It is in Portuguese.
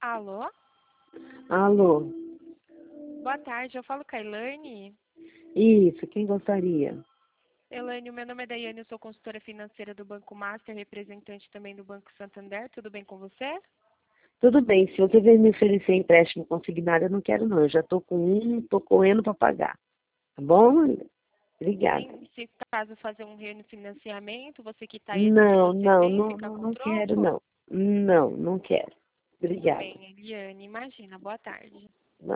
Alô? Alô? Boa tarde, eu falo com a Elaine. Isso, quem gostaria? Elaine, o meu nome é Daiane, eu sou consultora financeira do Banco Master, representante também do Banco Santander. Tudo bem com você? Tudo bem, se você vier me oferecer empréstimo consignado, eu não quero não. Eu já estou com estou correndo para pagar. Tá bom? Obrigada. Se caso fazer um refinanciamento, você quitar esse que Não, você não, tem, não, ficar não, com não quero troco? não. Não, não quero. Tudo Obrigada. bem, Eliane, imagina. Boa tarde.